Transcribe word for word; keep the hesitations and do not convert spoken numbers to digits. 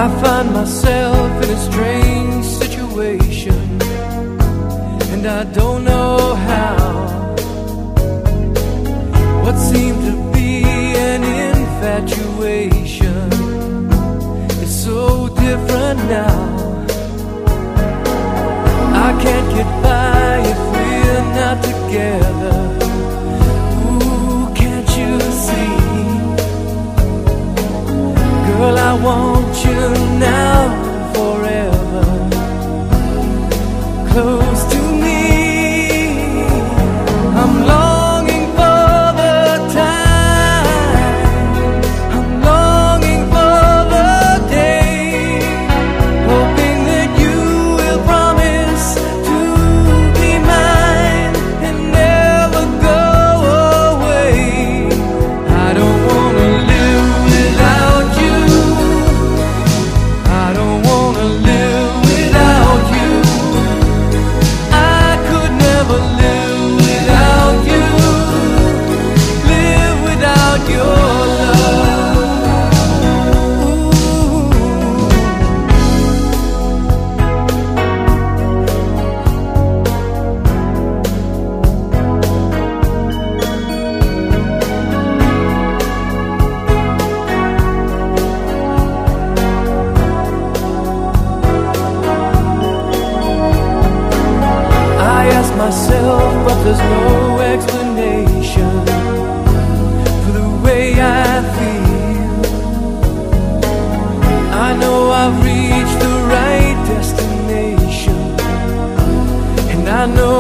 I find myself in a strange situation, and I don't know how. What seemed to be an infatuation is so different now. I can't get by if we're not together. Ooh, can't you see? Girl, I want you now forever, close to me. I'm longing for the time, I'm longing for the day, hoping that you will promise to be mine and never go away. I don't wanna live without you, I don't wanna live without you. I could never live without you, live without your love. I ask myself, but there's no explanation for the way I feel. I know I've reached the right destination, and I know